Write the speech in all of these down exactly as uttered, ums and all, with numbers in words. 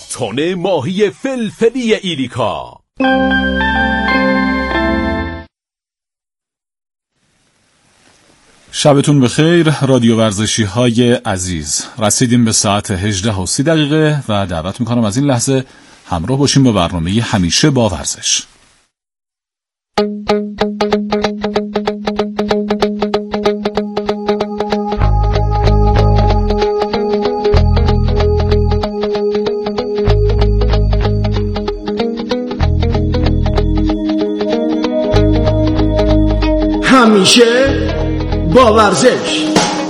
تن ماهی فلفلی ایریکا. شبتون بخیر رادیو ورزشی های عزیز، رسیدیم به ساعت هجده و سی دقیقه و دعوت میکنم از این لحظه همراه باشیم با برنامه همیشه با ورزش. همیشه با ورزش.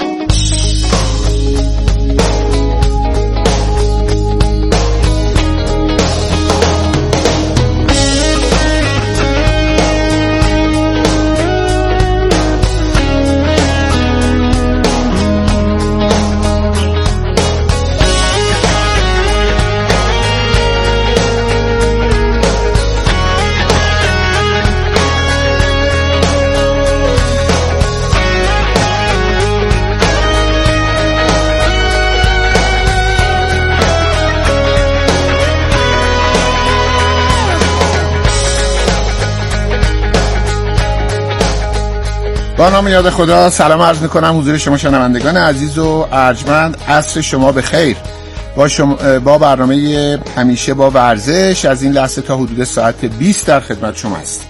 با نام یاد خدا سلام عرض میکنم حضور شما شنوندگان عزیز و ارجمند. عصر شما بخیر. با, شما با برنامه همیشه با ورزش از این لحظه تا حدود ساعت بیست در خدمت شما است.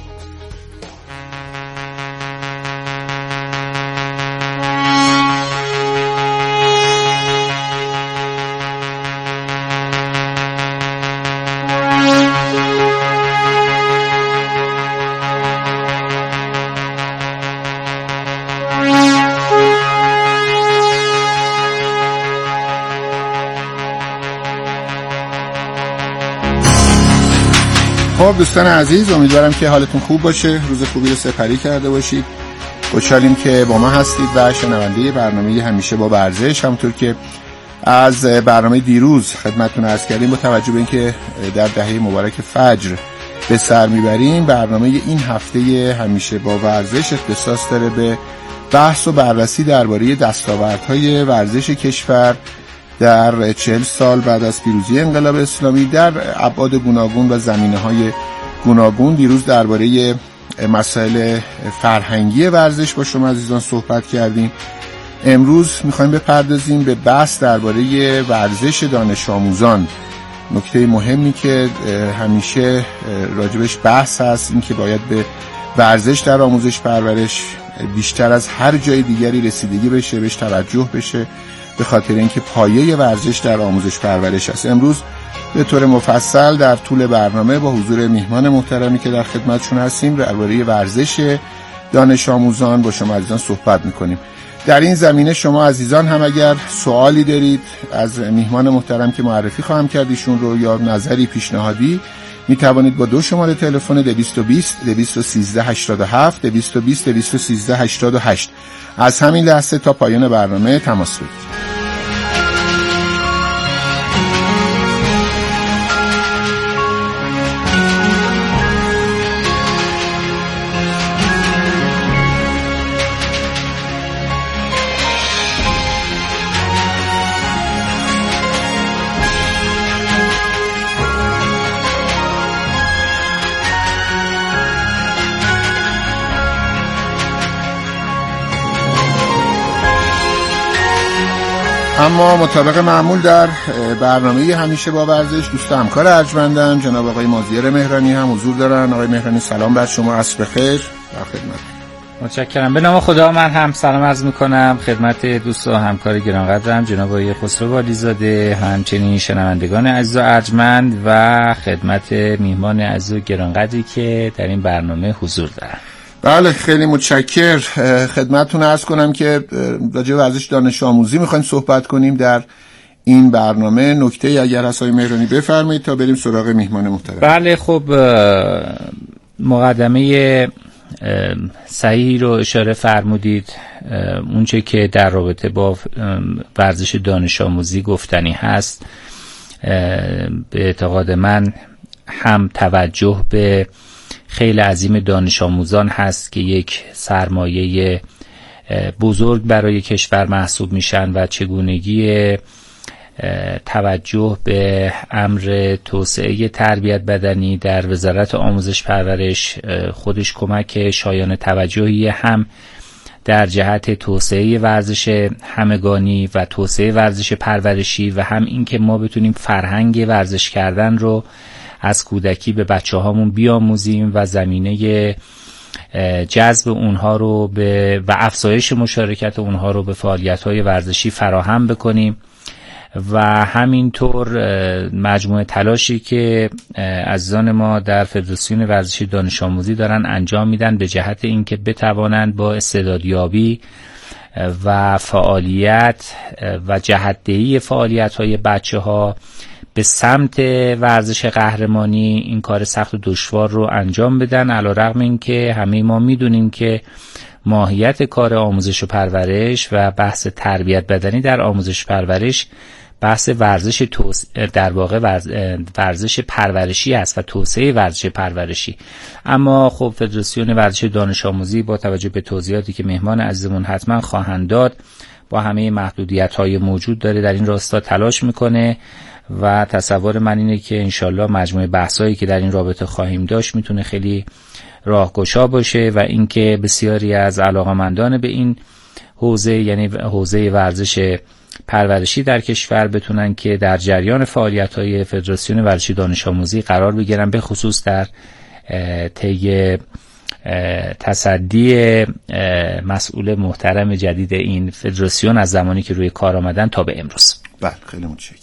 خب دوستان عزیز، امیدوارم که حالتون خوب باشه، روز خوبی رو سپری کرده باشید. خوشحالیم که با ما هستید و شنونده برنامه همیشه با ورزش. همونطور که از برنامه دیروز خدمتتون عرض کردیم، با توجه به اینکه در دهه مبارک فجر به سر میبریم، برنامه این هفته همیشه با ورزش اختصاص داره به بحث و بررسی درباره دستاوردهای ورزش کشور در چهل سال بعد از پیروزی انقلاب اسلامی در ابعاد گوناگون و زمینه‌های گوناگون. دیروز درباره مسائل فرهنگی ورزش با شما عزیزان صحبت کردیم. امروز می‌خوایم بپردازیم به بحث درباره ورزش دانش آموزان. نکته مهمی که همیشه راجبش بحث هست این که باید به ورزش در آموزش پرورش بیشتر از هر جای دیگری رسیدگی بشه، بهش توجه بشه، به خاطر اینکه پایه ورزش در آموزش پرورش است. امروز به طور مفصل در طول برنامه با حضور میهمان محترمی که در خدمتشون هستیم درباره ورزش دانش آموزان با شما عزیزان صحبت میکنیم. در این زمینه شما عزیزان هم اگر سوالی دارید از میهمان محترم که معرفی خواهم کرد ایشون رو یا نظری پیشنهادی، می توانید با دو شماره تلفن دویست و بیست دویست و سیزده هشتاد و هفت دویست و بیست دویست و سیزده هشتاد و هشت از همین لحظه تا پایان برنامه تماس بگیرید. اما مطابق معمول در برنامه همیشه با ورزش دوست همکار ارجمندم جناب آقای مازیار مهرانی هم حضور دارن. آقای مهرانی سلام بر شما، عصر بخیر. در خدمت. متشکرم. به نام خدا من هم سلام عرض میکنم خدمت دوست و همکار گرانقدرم جناب آقای خسرو والیزاده، همچنین شنوندگان عزیز و ارجمند و خدمت میهمان عزیز و گرانقدری که در این برنامه حضور دارن. بله خیلی متشکر. خدمتتون عرض کنم که راجع به ورزش دانش آموزی میخوایم صحبت کنیم در این برنامه. نکته اگر هست آقای مهرانی بفرمایید تا بریم سراغ میهمان محترم. بله خب مقدمه صحیح رو اشاره فرمودید. اونچه که در رابطه با ورزش دانش آموزی گفتنی هست به اعتقاد من هم توجه به خیلی عظیم دانش آموزان هست که یک سرمایه بزرگ برای کشور محسوب میشن و چگونگی توجه به امر توسعه تربیت بدنی در وزارت آموزش پرورش خودش کمک شایان توجهی هم در جهت توسعه ورزش همگانی و توسعه ورزش پرورشی و هم این که ما بتونیم فرهنگ ورزش کردن رو از کودکی به بچه هامون بیاموزیم و زمینه جذب اونها رو به و افزایش مشارکت اونها رو به فعالیت‌های ورزشی فراهم بکنیم و همینطور مجموعه تلاشی که عزیزان ما در فدراسیون ورزشی دانش آموزی دارن انجام میدن به جهت اینکه بتوانند با استعدادیابی و فعالیت و جهت‌دهی فعالیت‌های بچه‌ها به سمت ورزش قهرمانی این کار سخت و دشوار رو انجام بدن، علی‌رغم اینکه همه ما میدونیم که ماهیت کار آموزش و پرورش و بحث تربیت بدنی در آموزش پرورش بحث ورزش توس... در واقع ورز... ورزش پرورشی است و توسعه ورزش پرورشی. اما خب فدراسیون ورزش دانش آموزی با توجه به توضیحاتی که مهمان عزیزمون حتما خواهند داد با همه محدودیت‌های موجود داره در این راستا تلاش میکنه و تصور من اینه که انشالله مجموعه بحثایی که در این رابطه خواهیم داشت میتونه خیلی راهگشا باشه و اینکه بسیاری از علاقه‌مندان به این حوزه یعنی حوزه ورزش پرورشی در کشور بتونن که در جریان فعالیت‌های فدراسیون ورزشی دانش آموزی قرار بگیرن، به خصوص در طی تصدی مسئول محترم جدید این فدراسیون از زمانی که روی کار آمدن تا به امروز. بله خیلی متشکرم.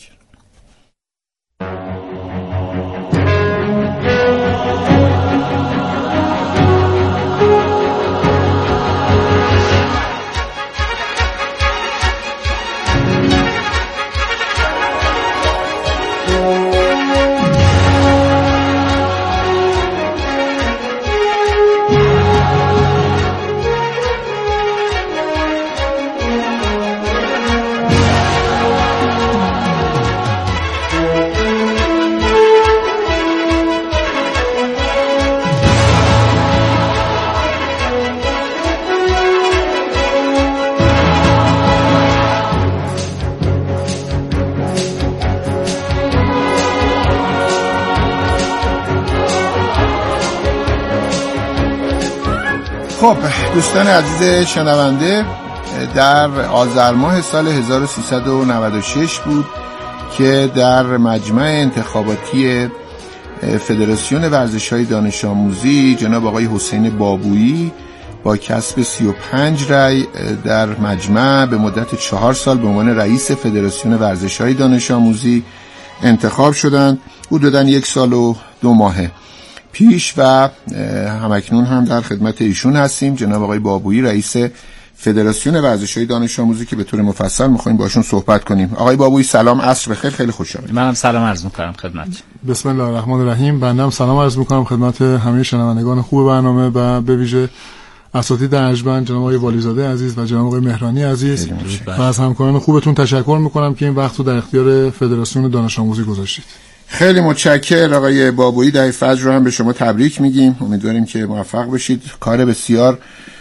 خب دوستان عزیز شنونده، در آذر ماه سال هزار و سیصد و نود و شش بود که در مجمع انتخاباتی فدراسیون ورزش‌های دانش آموزی جناب آقای حسین بابویی با کسب سی و پنج رأی در مجمع به مدت چهار سال به عنوان رئیس فدراسیون ورزش‌های دانش آموزی انتخاب شدند. حدوداً یک سال و دو ماهه پیش و همکنون هم در خدمت ایشون هستیم، جناب آقای بابویی رئیس فدراسیون ورزش‌های دانش آموزی که به طور مفصل می‌خوایم باشون صحبت کنیم. آقای بابویی سلام، عصر بخیر، خیلی خوش آمدید. منم سلام عرض می‌کنم خدمت. بسم الله الرحمن الرحیم. بنده سلام عرض می‌کنم خدمت همه شنوندگان خوب برنامه و به ویژه اساتید ارجمند جناب آقای والیزاده عزیز و جناب آقای مهرانی عزیز و از همکاران خوبتون تشکر می‌کنم که این وقت رو در اختیار فدراسیون دانش آموزی گذاشتید. خیلی متشکرم آقای بابویی. در فجر رو هم به شما تبریک میگیم، امیدواریم که موفق بشید. کار بسیار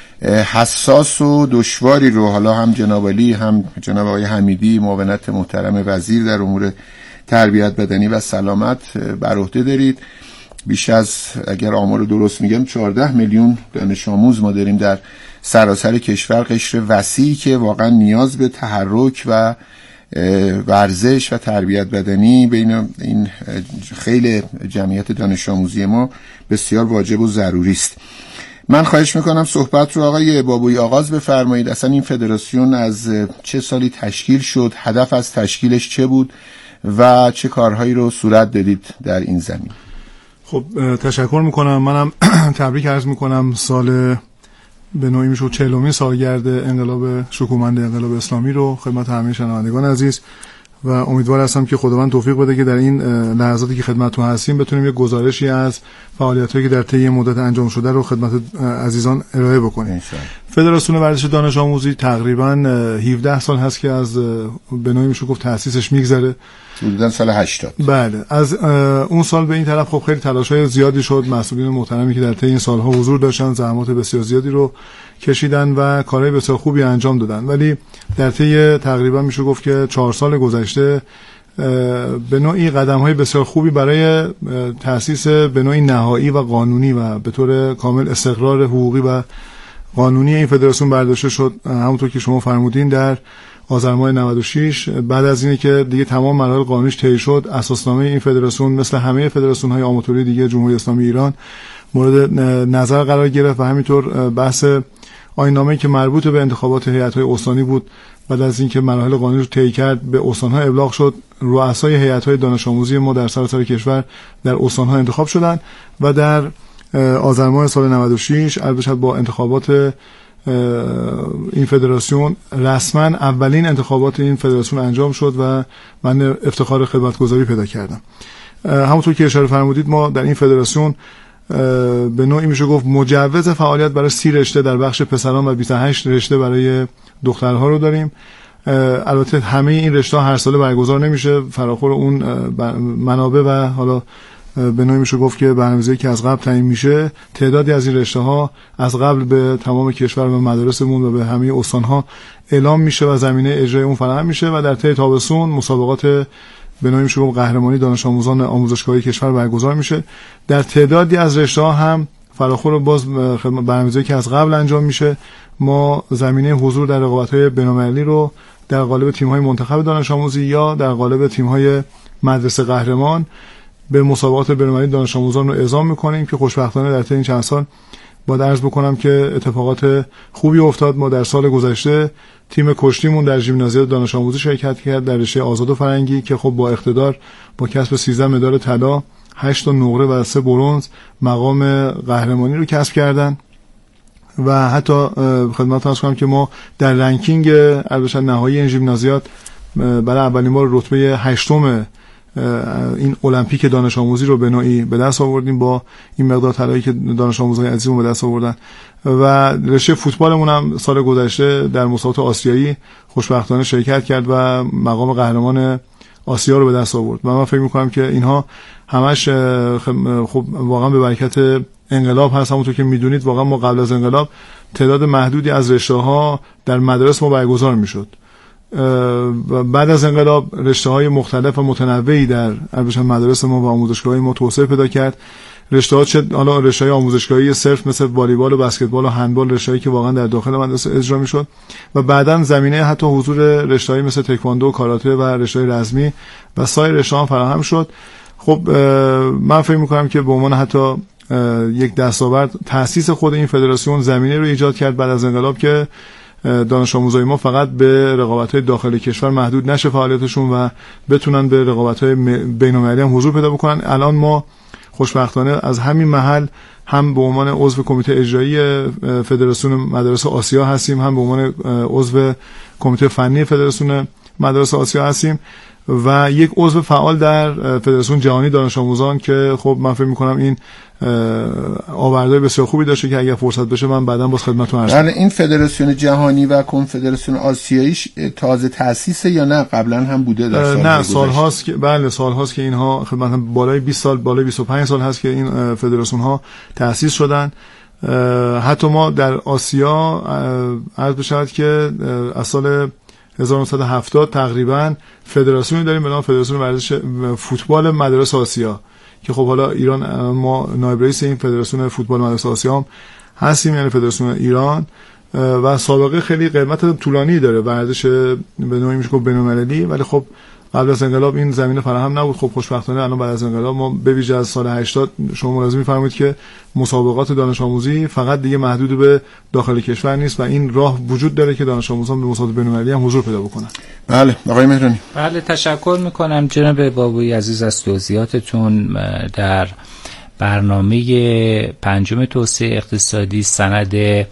حساس و دشواری رو حالا هم جناب علی هم جناب آقای حمیدی معاونت محترم وزیر در امور تربیت بدنی و سلامت بر عهده دارید. بیش از اگر آمار رو درست میگم چهارده میلیون دانش آموز ما داریم در سراسر کشور، قشر وسیعی که واقعا نیاز به تحرک و ورزش و تربیت بدنی بین این خیلی جمعیت دانش آموزی ما بسیار واجب و ضروری است. من خواهش میکنم صحبت رو آقای بابویی آغاز بفرمایید. اصلا این فدراسیون از چه سالی تشکیل شد؟ هدف از تشکیلش چه بود و چه کارهایی رو صورت دادید در این زمین؟ خب تشکر میکنم. منم تبریک عرض میکنم. سال به نوعی میشه چهلمین سالگرد انقلاب شکوهمند انقلاب اسلامی رو خدمت همه شنوندگان عزیز و امیدوار هستم که خداوند توفیق بده که در این لحظاتی که خدمتتون هستیم بتونیم یک گزارشی از فعالیتایی که در طی مدت انجام شده رو خدمت عزیزان ارائه بکنیم. فدراسیون ورزش دانش آموزی تقریباً هفده سال هست که از به نوعی میشه گفت تأسیسش میگذره، حدوداً سال هشتاد. بله، از اون سال به این طرف خب خیلی تلاش‌های زیادی شد. مسئولین محترمی که در طی این سالها حضور داشتن زحمات بسیار زیادی رو کشیدن و کارهای بسیار خوبی انجام دادن، ولی در طی تقریبا میشه گفت که چهار سال گذشته به نوعی قدم‌های بسیار خوبی برای تأسیس به نوعی نهایی و قانونی و به طور کامل استقرار حقوقی و قانونی این فدراسیون برداشته شد. همونطور که شما فرمودین در آذر ماه نود و شش بعد از اینه که دیگه تمام مراحل قانونیش طی شد، اساسنامه این فدراسیون مثل همه فدراسیون‌های آماتوری دیگه جمهوری اسلامی ایران مورد نظر قرار گرفت و همینطور بحث آیین‌نامه‌ای که مربوط به انتخابات هیئت‌های استانی بود بعد از اینکه مراحل قانونی رو طی کرد به استان‌ها ابلاغ شد. رؤسای هیئت‌های دانش آموزی ما در سراسر کشور در استان‌ها انتخاب شدند و در آذر ماه سال نود و شش البته با انتخابات این فدراسیون رسما اولین انتخابات این فدراسیون انجام شد و من افتخار خدمتگزاری پیدا کردم. همونطور که اشاره فرمودید ما در این فدراسیون به نوعی میشه گفت مجوز فعالیت برای سی رشته در بخش پسران و بیست و هشت رشته برای دخترها رو داریم. البته همه این رشته هر ساله برگزار نمیشه، فراخور اون منابع و حالا به نوعی میشه گفت که برنامه‌ریزی که از قبل تعیین میشه تعدادی از این رشته ها از قبل به تمام کشور و مدارسمون و به همه استان ها اعلام میشه و زمینه اجرای اون فراهم میشه و در طی تابستون مسابقات به نوعی میشه گفت قهرمانی دانش آموزان آموزشگاهی کشور برگزار میشه. در تعدادی از رشته ها هم فراخور باز برنامه‌ریزی که از قبل انجام میشه ما زمینه حضور در رقابت‌های بین‌المللی رو در قالب تیم‌های منتخب دانش آموزی یا در قالب تیم‌های مدرسه قهرمان به مسابقات بین‌المللی دانش آموزان رو اعزام می‌کنیم که خوشبختانه در طی این چند سال باید عرض بکنم که اتفاقات خوبی افتاد. ما در سال گذشته تیم کشتیمون در ژیمنازیاد دانش آموزی شرکت کرد در رشته آزاد و فرنگی که خب با اقتدار با کسب سیزده مدال طلا، هشت تا نقره و سه برنز مقام قهرمانی رو کسب کردن و حتی خدمتتون عرض کنم که ما در رنکینگ البته نهایی این ژیمنازیاد برای اولین بار رتبه هشتم این المپیک دانش آموزی رو به نوعی به دست آوردیم با این مقدار طلایی که دانش آموزان عزیزمون به دست آوردن. و رشته فوتبالمون هم سال گذشته در مسابقات آسیایی خوشبختانه شرکت کرد و مقام قهرمان آسیا رو به دست آورد و من فکر می‌کنم که اینها همش خب واقعا به برکت انقلاب هست. همونطور که میدونید واقعا ما قبل از انقلاب تعداد محدودی از رشته‌ها در مدارس ما برگزار میشد و بعد از انقلاب رشته‌های مختلف و متنوعی در البته مدارس ما و آموزشگاه‌های ما توسعه پیدا کرد. رشته‌ها چه حالا رشته‌های آموزشگاهی صرف مثل والیبال و بسکتبال و هندبال، رشته‌ای که واقعا در داخل مدرسه اجرا میشد و بعداً زمینه حتی حضور رشته‌های مثل تکواندو، کاراته و رشته‌های رزمی و سایر رشته‌ها فراهم شد. خب من فکر می‌کنم که به عنوان حتی یک دستاورد تأسیس خود این فدراسیون زمینه رو ایجاد کرد بعد از انقلاب که دانش آموزای ما فقط به رقابت‌های داخل کشور محدود نشه فعالیتشون و بتونن به رقابت‌های بین‌المللی هم حضور پیدا بکنن. الان ما خوشبختانه از همین محل هم به عنوان عضو کمیته اجرایی فدراسیون مدارس آسیا هستیم، هم به عنوان عضو کمیته فنی فدراسیون مدارس آسیا هستیم و یک عضو فعال در فدراسیون جهانی دانش آموزان که خب من فکر می‌کنم این آوردهای بسیار خوبی داشته که اگر فرصت بشه من بعداً باز خدمتتون عرض کنم. این فدراسیون جهانی و کنفدراسیون آسیاییش تازه تأسیسه یا نه قبلا هم بوده در سال نه سال هاست که بله سال هاست که اینها خدمتتون بالای بیست سال بالای بیست و پنج سال هست که این فدراسیون ها تأسیس شدن. حتی ما در آسیا عرض بشود که از سال هزار و نهصد و هفتاد تقریبا فدراسیونی داریم به نام فدراسیون ورزش فوتبال مدارس آسیا که خب حالا ایران ما نایب رئیس این فدراسیون فوتبال مدارس آسیا هم هستیم، یعنی فدراسیون ایران و سابقه خیلی قدمت طولانی داره ورزش به نوعی میشه گفت بین‌المللی، ولی خب قبل از انقلاب این زمینه فراهم نبود. خب خوشبختانه الان بعد از انقلاب ما به ویژه از سال هشتاد شما ملاحظه می‌فرمایید که مسابقات دانش آموزی فقط دیگه محدود به داخل کشور نیست و این راه وجود داره که دانش آموزان به مسابقات بین‌المللی هم حضور پیدا بکنن. بله آقای مهرانی. بله تشکر می‌کنم جناب بابویی عزیز از توضیحاتتون. در برنامه پنجم توسعه اقتصادی سند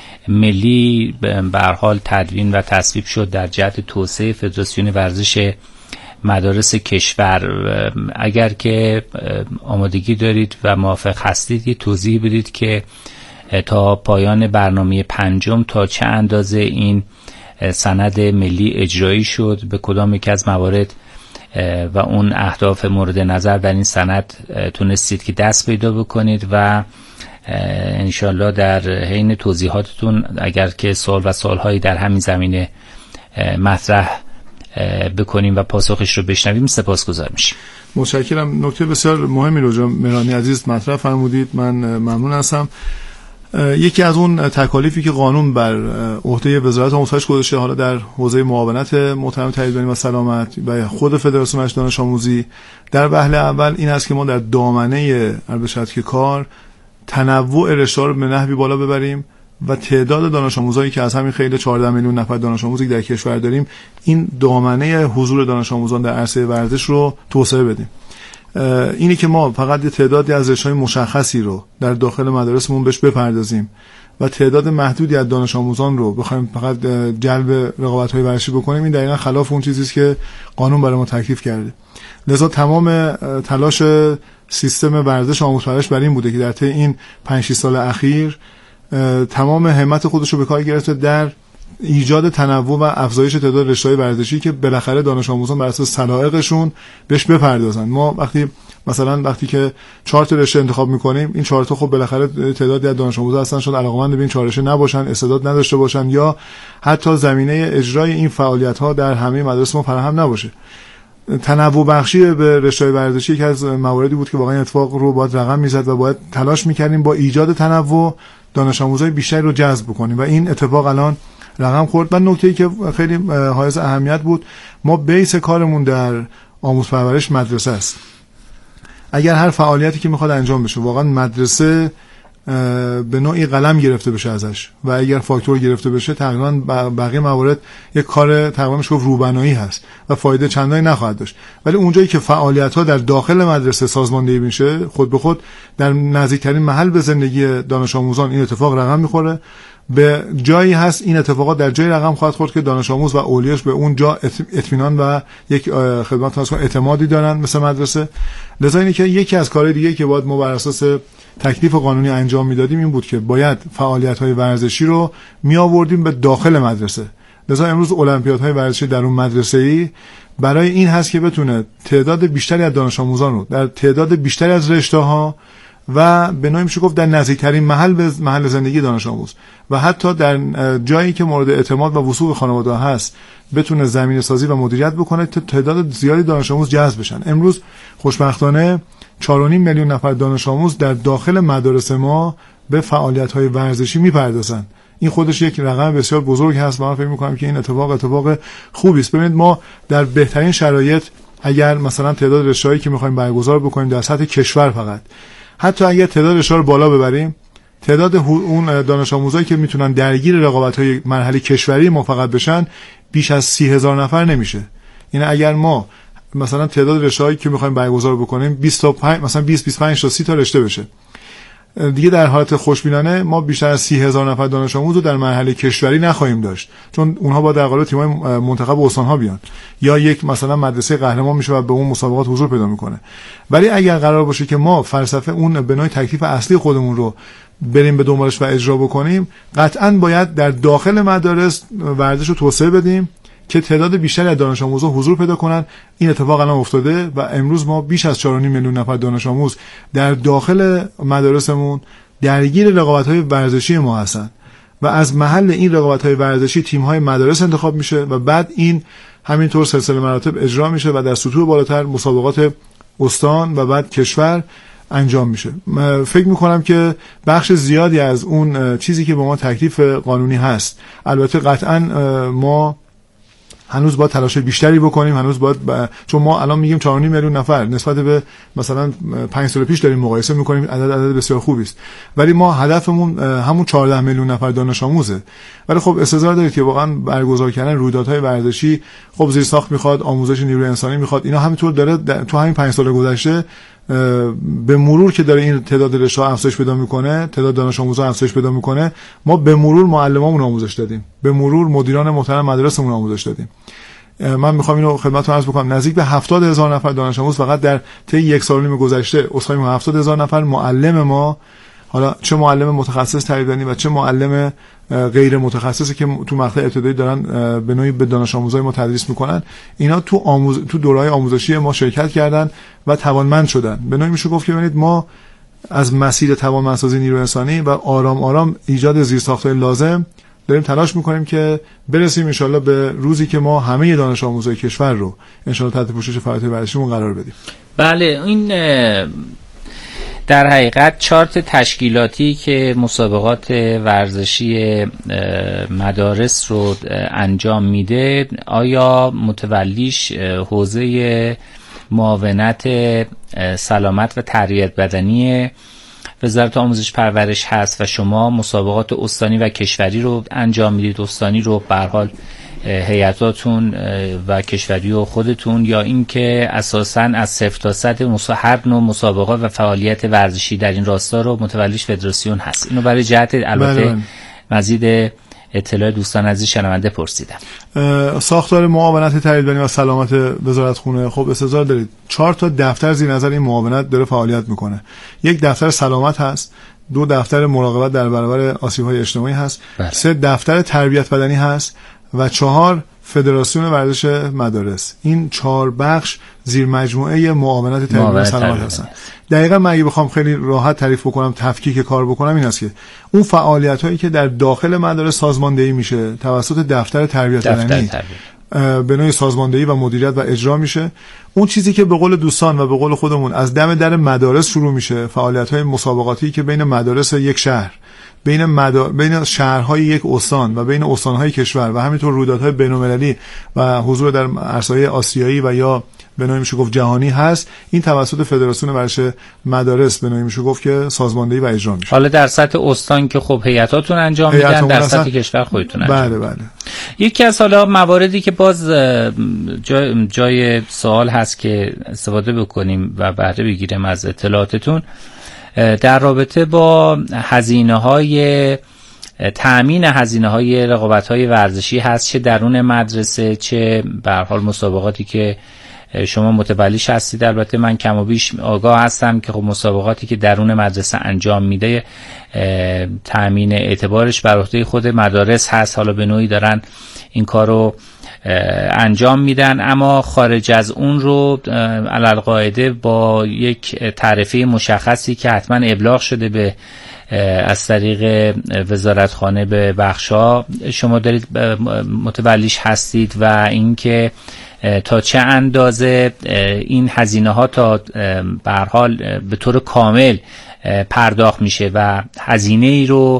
ملی به هر حال تدوین و تصویب شد در جهت توسعه فدراسیون ورزش مدارس کشور. اگر که آمادگی دارید و موافق هستید یه توضیح بدید که تا پایان برنامه پنجم تا چه اندازه این سند ملی اجرایی شد، به کدام یک از موارد و اون اهداف مورد نظر در این سند تونستید که دست پیدا بکنید و انشالله در حین توضیحاتتون اگر که سوال و سوالهایی در همین زمینه مطرح بکنیم و پاسخش رو بشنویم سپاسگزار میشیم. متشکرم. نکته بسیار مهمی رو جناب مهرانی عزیز مطرح فرمودید، من ممنون هستم. یکی از اون تکالیفی که قانون بر عهده وزارت آموزش گذاشته، حالا در حوزه معاونت محترم تاییدبانی و سلامت و خود فدراسیون مجلس دانش آموزی در وهله اول این است که ما در دامنه عرض که کار تنوع رشته‌ها رو به نحوی بالا ببریم و تعداد دانش آموزایی که از همین خیلی چهارده میلیون نفر دانش آموزی در کشور داریم این دامنه حضور دانش آموزان در عرصه ورزش رو توسعه بدیم. اینی که ما فقط تعدادی از رشته‌های مشخصی رو در داخل مدارسمون بهش بپردازیم و تعداد محدودی از دانش آموزان رو بخوایم فقط جلب رقابت‌های ورزشی بکنیم، این دقیقاً خلاف اون چیزی است که قانون برای ما تکلیف کرده. لذا تمام تلاش سیستم ورزش آموزش پرورش بر این بوده که در طی این پنج شش سال اخیر تمام همت خودش رو به کار گرفته در ایجاد تنوع و افزایش تعداد رشته‌های ورزشی که بالاخره دانش آموزان بر اساس سلایقشون بهش بپردازن. ما وقتی مثلا وقتی که چهار تا رشته انتخاب می‌کنیم، این چهار تا خب بالاخره تعدادی از دانش آموزا هستن شاید علاقه‌مند به این چهار رشته نباشن، استعداد نداشته باشن یا حتی زمینه اجرای این فعالیت‌ها در همه مدارس ما فراهم نباشه. تنوع بخشی به رشته‌های ورزشی که از مواردی بود که واقعا اتفاق رو باید رقم می‌زد و باید تلاش می‌کردیم با ایجاد تنوع دانش آموزای بیشتری رو جذب کنیم و این اتفاق الان رقم خورد. و نکته‌ای که خیلی حائز اهمیت بود، ما بیس کارمون در آموزش پرورش مدرسه است. اگر هر فعالیتی که میخواد انجام بشه واقعا مدرسه به نوعی قلم گرفته بشه ازش و اگر فاکتور گرفته بشه تقریبا بقیه موارد یک کار تقریبا میشه روبنایی هست و فایده چندانی نخواهد داشت. ولی اونجایی که فعالیت‌ها در داخل مدرسه سازماندهی میشه، خود به خود در نزدیکترین محل به زندگی دانش آموزان این اتفاق رقم میخوره. به جایی هست این اتفاقات در جای رقم خواهد خورد که دانش آموز و اولیاش به اون جا اطمینان و یک خدمات تاسکان اعتمادی دارن مثل مدرسه. لذا اینه که یکی از کارهای دیگه که باید ما بر اساس تکلیف قانونی انجام میدادیم این بود که باید فعالیت‌های ورزشی رو می آوردیم به داخل مدرسه. لذا امروز المپیادهای ورزشی در اون مدرسه‌ای برای این هست که بتونه تعداد بیشتری از دانش آموزان رو در تعداد بیشتری از رشته‌ها و به نوعی میشه گفت در نزدیکترین محل به محل زندگی دانش آموز و حتی در جایی که مورد اعتماد و وثوق خانواده هست بتونه زمینه سازی و مدیریت بکنه تا تعداد زیادی دانش آموز جذب بشن. امروز خوشبختانه چهار و نیم میلیون نفر دانش آموز در داخل مدارس ما به فعالیت‌های ورزشی میپردازن. این خودش یک رقم بسیار بزرگ هست و من فکر می‌کنم که این اتفاق اتفاق خوبی است. ببینید ما در بهترین شرایط اگر مثلا تعداد رشته‌هایی که می‌خوایم برگزار بکنیم در سطح کشور فقط حتی اگر تعداد رشته‌ها رو بالا ببریم، تعداد اون دانش آموزایی که میتونن درگیر رقابت‌های مرحله کشوری ما فقط بشن بیش از سی هزار نفر نمیشه. یعنی اگر ما مثلا تعداد رشته‌هایی که می‌خوایم برگزار بکنیم بیست تا پنج مثلا بیست بیست و پنج تا سی تا رشته بشه، دیگه در حالت خوشبینانه ما بیشتر از سی هزار نفر دانش آموز رو در مرحله کشوری نخواهیم داشت، چون اونها با در قالب تیم‌های منتخب استان‌ها بیان یا یک مثلا مدرسه قهرمان میشه و به اون مسابقات حضور پیدا میکنه. ولی اگر قرار باشه که ما فلسفه اون بنای تکلیف اصلی خودمون رو بریم به دنبالش و اجرا بکنیم، قطعاً باید در داخل مدارس ورزش رو توسعه بدیم که تعداد بیشتری از دانش آموزها حضور پیدا کنن. این اتفاق الان افتاده و امروز ما بیش از چهار و نیم میلیون نفر دانش آموز در داخل مدارسمون درگیر رقابت‌های ورزشی ما هستن و از محل این رقابت‌های ورزشی تیم‌های مدارس انتخاب میشه و بعد این همینطور سلسله مراتب اجرا میشه و در سطوح بالاتر مسابقات استان و بعد کشور انجام میشه. فکر میکنم که بخش زیادی از اون چیزی که به ما تکلیف قانونی هست، البته قطعاً ما هنوز باید تلاش بیشتری بکنیم، هنوز باید ب... چون ما الان میگیم چهار و نیم میلیون نفر نسبت به مثلا پنج سال پیش داریم مقایسه میکنیم، عدد عدد بسیار خوبی است، ولی ما هدفمون همون چهارده میلیون نفر دانش آموزه. ولی خب استظهار دارید که واقعا برگزار کردن رویدادهای ورزشی خب زیرساخت میخواد، آموزش نیروی انسانی میخواد، اینا همینطور داره تو همین پنج سال گذشته به مرور که داره این تعداد رشته‌ها افزایش پیدا میکنه، تعداد دانش آموزا افزایش پیدا میکنه، ما به مرور معلمامون آموزش دادیم، به مرور مدیران محترم مدرسه‌مون آموزش دادیم. من میخوام اینو خدمتتون عرض بکنم، نزدیک به هفتاد هزار نفر دانش آموز فقط در طی یک سال و نیم گذشته، اصلا هفتاد هزار نفر معلم ما حالا چه معلم متخصص تربیت و چه معلم غیر متخصصی که تو مقطع ابتدایی دارن به نوعی به دانش آموزای ما تدریس میکنن، اینا تو آموز... تو دوره‌های آموزشی ما شرکت کردن و توانمند شدن. به نوعی میشه گفت که ببینید ما از مسیر توانمندسازی نیروی انسانی و آرام آرام ایجاد زیرساخت‌های لازم داریم تلاش میکنیم که برسیم انشالله به روزی که ما همه دانش آموزای کشور رو انشالله تحت پوشش فعالیت ورزشیمون قرار بدیم. بله، این در حقیقت چارت تشکیلاتی که مسابقات ورزشی مدارس رو انجام میده، آیا متولیش حوزه معاونت سلامت و تربیت بدنی وزارت آموزش پرورش هست و شما مسابقات استانی و کشوری رو انجام میدید؟ استانی رو به هر حال هیئتاتون و کشوری و خودتون، یا اینکه اساساً از صفر تا صد هر نوع مسابقات و فعالیت ورزشی در این راستا رو متولیش فدراسیون هست؟ اینو برای جهت البته مزید اطلاع دوستان عزیز شنونده پرسیدم. ساختار معاونت تربیت بدنی و سلامت وزارتخونه، خب استظهار دارید چهار تا دفتر زیر نظر این معاونت داره فعالیت میکنه. یک دفتر سلامت هست، دو دفتر مراقبت در برابر آسیب‌های اجتماعی هست، بله. سه دفتر تربیت بدنی هست و چهار فدراسیون ورزش مدارس. این چهار بخش زیر مجموعه معاونت تربیت و سلامت هستن. دقیقاً من اگه بخوام خیلی راحت تعریف بکنم، تفکیک کار بکنم، این است که اون فعالیت‌هایی که در داخل مدارس سازماندهی میشه توسط دفتر تربیت بدنی به نوعی سازماندهی و مدیریت و اجرا میشه، اون چیزی که به قول دوستان و به قول خودمون از دم در مدارس شروع میشه، فعالیت‌های مسابقاتی که بین مدارس یک شهر، بین مدار... بین شهرهای یک استان و بین استانهای کشور و همینطور رویدادهای بین‌المللی و حضور در عرصه‌های آسیایی و یا به نوعی میشه گفت جهانی هست، این توسط فدراسیون ورزش مدارس به نوعی میشه گفت که سازماندهی و اجرا میشه. حالا در سطح استان که خب هیئتاتون انجام میدن، در سطح کشور خودتون انجام. بله بله. یکی از حالا مواردی که باز جای, جای سوال هست که استفاده بکنیم و بهره بگیریم از اطلاعاتتون در رابطه با هزینه‌های تأمین هزینه‌های رقابت‌های ورزشی هست، چه درون مدرسه چه به هر حال مسابقاتی که شما متولیش هستید. البته من کم و بیش آگاه هستم که خب مسابقاتی که درون مدرسه انجام میده تأمین اعتبارش بر عهده خود مدارس هست، حالا به نوعی دارن این کارو انجام میدن، اما خارج از اون رو علالقاعده با یک تعرفه مشخصی که حتما ابلاغ شده به از طریق وزارتخانه به بخشا شما دارید متولیش هستید و اینکه تا چه اندازه این هزینه ها تا به هر حال به طور کامل پرداخت میشه و هزینه ای رو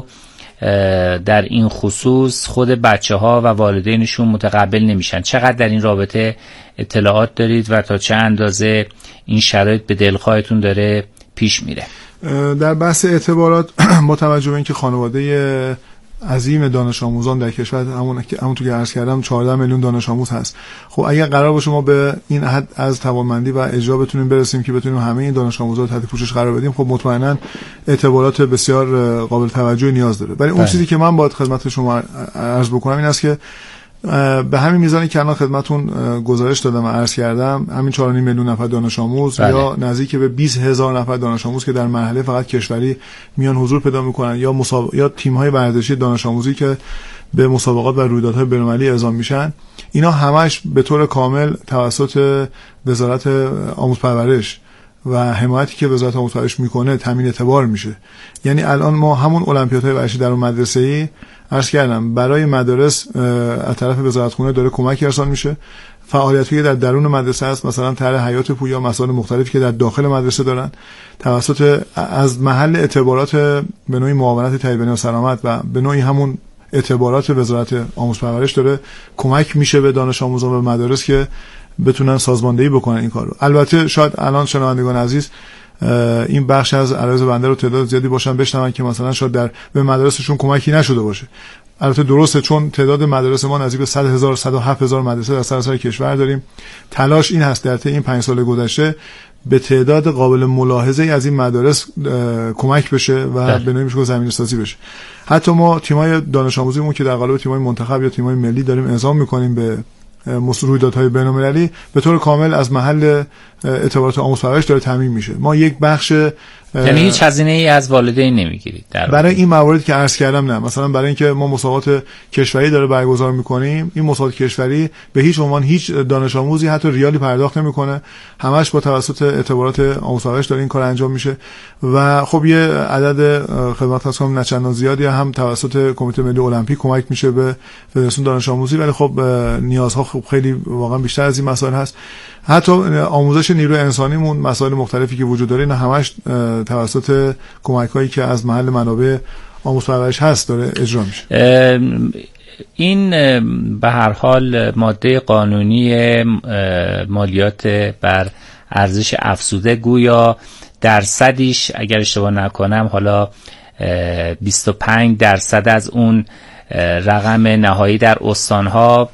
در این خصوص خود بچه ها و والدینشون متقبل نمیشن. چقدر در این رابطه اطلاعات دارید و تا چه اندازه این شرایط به دلخواهتون داره پیش میره؟ در بحث اعتبارات با توجه به اینکه خانواده عظیم دانش آموزان در کشور همون همونطور که عرض کردم چهارده میلیون دانش آموز هست، خب اگر قرار باشه ما به این حد از توانمندی و اجرا بتونیم برسیم که بتونیم همه این دانش آموزا رو تحت پوشش قرار بدیم، خب مطمئنا اعتبارات بسیار قابل توجهی نیاز داره. ولی اون چیزی که من باید خدمت شما عرض بکنم این است که به همین میزانی که الان خدمتون گزارش دادم و عرض کردم، همین چهار و نیم میلیون نفر دانش آموز بله. یا نزدیک به بیست هزار نفر دانش آموز که در مرحله فقط کشوری میان حضور پیدا میکنن یا مسابق... یا تیم‌های ورزشی دانش آموزی که به مسابقات و رویدادهای بین‌المللی اعزام میشن، اینا همش به طور کامل توسط وزارت آموزش پرورش و حمایتی که وزارت آموزش پرورش میکنه تامین اعتبار میشه. یعنی الان ما همون المپیادهای ورزشی در اون مدرسه‌ای عرض کردم برای مدارس از طرف وزارتخونه داره کمک ارسال میشه. فعالیتی که در درون مدرسه هست، مثلا طرح حیات پویا، مسائل مختلفی که در داخل مدرسه دارن توسط از محل اعتبارات به نوعی معاونت تربیت بدنی و سلامت و به نوعی همون اعتبارات وزارت آموزش پرورش داره کمک میشه به دانش آموزان و مدارس که بتونن سازماندهی بکنن این کارو. البته شاید الان شنوندگان عزیز این بخش از عرض بنده رو تعداد زیادی باشن بشنون که مثلا شاید در به مدارسشون کمکی نشده باشه. البته درسته، چون تعداد مدارس ما نزدیک به صد هزار صد و هفت هزار مدرسه در سراسر کشور داریم. تلاش این هست در طی این پنج سال گذشته به تعداد قابل ملاحظه‌ای از این مدارس کمک بشه و به نوعی میشه زمینه‌سازی بشه. حتی ما تیم‌های دانش آموزیمون که در قالب تیم‌های منتخب یا تیم‌های ملی داریم اعزام می‌کنیم به رویدادهای بین‌المللی، به طور کامل از محل اعتبارات آموزش پرورش داره تامین میشه. ما یک بخش یعنی هیچ هزینه ای از والدین نمیگیرید در برای این مواردی که عرض کردم؟ نه، مثلا برای اینکه ما مسابقات کشوری داره برگزار میکنیم، این مسابقات کشوری به هیچ عنوان هیچ دانش آموزی حتی ریالی پرداخت نمیکنه، همش با توسط اعتبارات آموزش داره این کار انجام میشه و خب یه عدد خدمات هست هم نچندان زیادی هم توسط کمیته ملی المپیک کمک میشه به فدراسیون دانش آموزی، ولی خب نیازها خب خیلی واقعا بیشتر از این مسائل هست. حتی آموزش نیروی انسانیمون، مسائل مختلفی که وجود داره، نه همش توسط کمک‌هایی که از محل منابع آموزش پرورش هست داره اجرا میشه. این به هر حال ماده قانونی مالیات بر ارزش افزوده گویا درصدیش اگر اشتباه نکنم حالا بیست و پنج درصد از اون رقم نهایی در استانها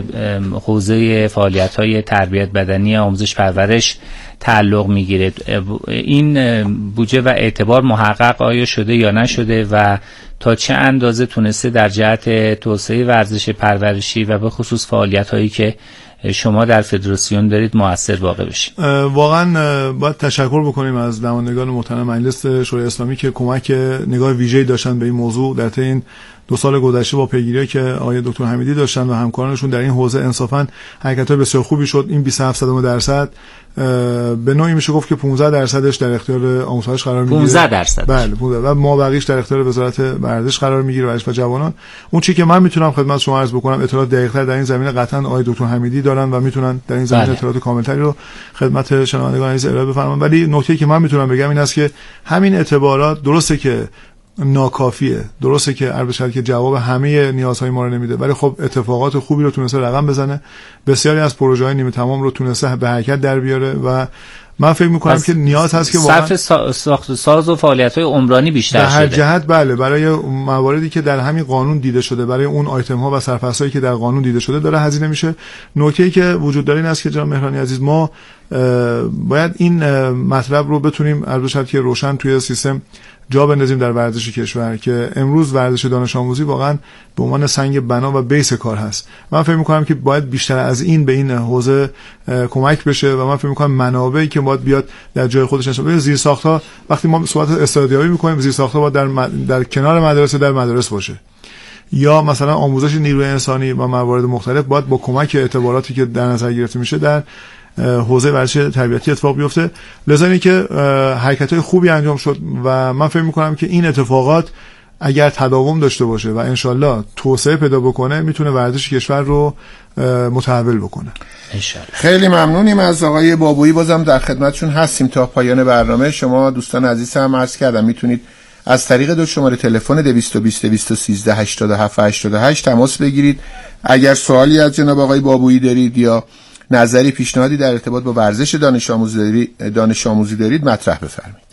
حوزه فعالیت‌های تربیت بدنی آموزش پرورش تعلق میگیره. این بودجه و اعتبار محقق آیا شده یا نشده و تا چه اندازه تونسته در جهت توسعه ورزش پرورشی و به خصوص فعالیت‌هایی که شما در فدراسیون دارید مؤثر واقع بشید؟ واقعا باید تشکر بکنیم از نمایندگان محترم مجلس شورای اسلامی که کمک نگاه ویژه‌ای داشتن به این موضوع در طی این دو سال گذشته با پیگیری که آقای دکتر حمیدی داشتن و همکارانشون در این حوزه انصافا حرکت‌های بسیار خوبی شد. این بیست و هفت درصد به نوعی میشه گفت که پانزده درصدش در اختیار آموزش قرار میگیره. پانزده درصد بله پانزده و ما بقیش در اختیار وزارت ورزش قرار میگیره، ورزش و جوانان. اون چیزی که من میتونم خدمت شما عرض بکنم اطلاعات دقیق‌تر در این زمینه قطعا آقای دکتر حمیدی دارن و میتونن در این زمینه بله. اطلاعات کاملتری رو خدمت شنوندگان عزیز ارائه بفرمایند. ولی نکته‌ای که من میتونم بگم این است که همین اعتبارات درسته که ناکافیه، درسته که عرض شد که جواب همه نیازهای ما رو نمیده، ولی خب اتفاقات خوبی رو تونسته رقم بزنه، بسیاری از پروژه‌های نیمه تمام رو تونسته به حرکت در بیاره و من فکر می‌کنم که نیاز هست که صرف ساخت ساز و فعالیت‌های عمرانی بیشتر شده. در هر جهت بله، برای مواردی که در همین قانون دیده شده، برای اون آیتم‌ها و سرپرست‌هایی که در قانون دیده شده داره هزینه میشه. نکته‌ای که وجود داره این است که جناب مهرانی عزیز ما باید این مطلب رو بتونیم عرض شد که روشن توی سیستم جا بندازیم در ورزش کشور که امروز ورزش دانش آموزی واقعا به عنوان سنگ بنا و بیس کار هست. من فکر می‌کنم که باید بیشتر از این به این حوزه کمک بشه و من فکر می‌کنم منابعی که باید بیاد در جای خودش نشه. ببین زیرساخت‌ها وقتی ما صحبت استادیابی می‌کنیم، زیرساخت‌ها باید در م... در کنار مدرسه در مدارس باشه، یا مثلا آموزش نیروی انسانی و موارد مختلف باید با کمک اعتباراتی که در نظر گرفته میشه در حوزه ورزش تربیتی اتفاق بیفته. لذا اینه که حرکت‌های خوبی انجام شد و من فکر می‌کنم که این اتفاقات اگر تداوم داشته باشه و انشالله توسعه پیدا بکنه میتونه ورزش کشور رو متحول بکنه انشالله. خیلی ممنونیم از آقای بابویی، بازم در خدمتشون هستیم تا پایان برنامه. شما دوستان عزیز هم عرض کردم میتونید از طریق دو شماره تلفن دویست و بیست دویست و سیزده هشتاد و هفت هشتاد و هشت تماس بگیرید. اگر سوالی از جناب آقای بابویی دارید یا نظری پیشنهادی در ارتباط با ورزش دانش آموزی دارید, دانش آموزی دارید مطرح بفرمایید.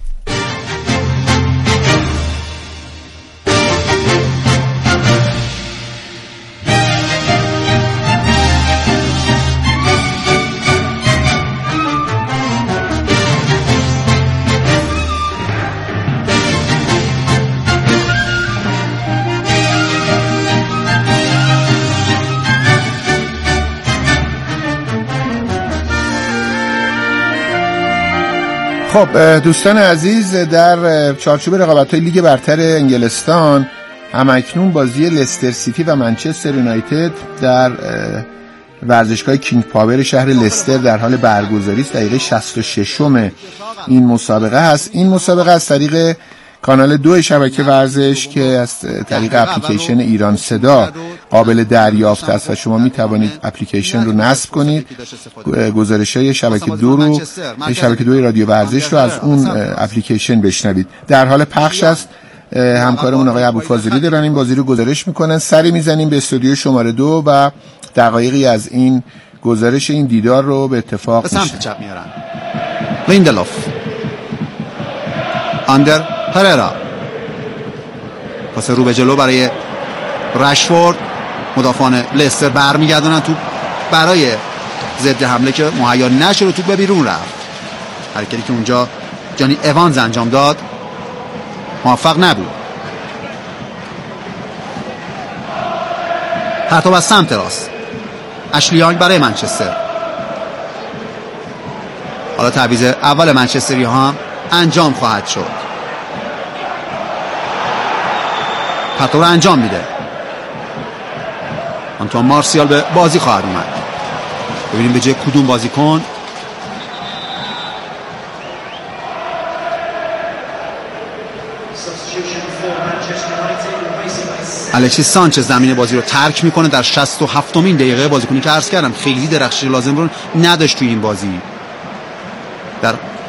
خب دوستان عزیز، در چارچوب رقابت‌های لیگ برتر انگلستان همکنون بازی لستر سیتی و منچستر یونایتد در ورزشگاه کینگ پاور شهر لستر در حال برگزاری است. دقیقه شصت و شش این مسابقه هست. این مسابقه از طریق کانال دو شبکه ورزش که از طریق اپلیکیشن ایران صدا قابل دریافت است و شما می توانید اپلیکیشن رو نصب کنید، گزارش‌های شبکه دو رو شبکه دو رادیو ورزش رو از اون اپلیکیشن بشنوید. در حال پخش است. همکارمون آقای ابوفاضلی دارن این بازی رو گزارش میکنن. سری میزنیم به استودیو شماره دو و دقایقی از این گزارش این دیدار رو به اتفاق میشن. سمت چپ میارن. لیندلوف اندر پررا، پاس رو به جلو برای رشفورد. مدافعان لستر برمیگردونن تو برای ضد حمله که مهیا نشد، تو به بیرون رفت. حرکتی که اونجا جانی ایوانز انجام داد موفق نبود. پرتاب از سمت راست اشلی یانگ برای منچستر. حالا تعویض اول منچستری ها انجام خواهد شد. پرتاب رو انجام میده. آنتوان مارسیال به بازی خواهد اومد. ببینیم به جای کدوم بازیکن. الکسیس سانچز زمین بازی رو ترک میکنه در شصت و هفتمین دقیقه. بازیکنی که عرض کردم خیلی درخشش لازم رو نداشت توی این بازی. در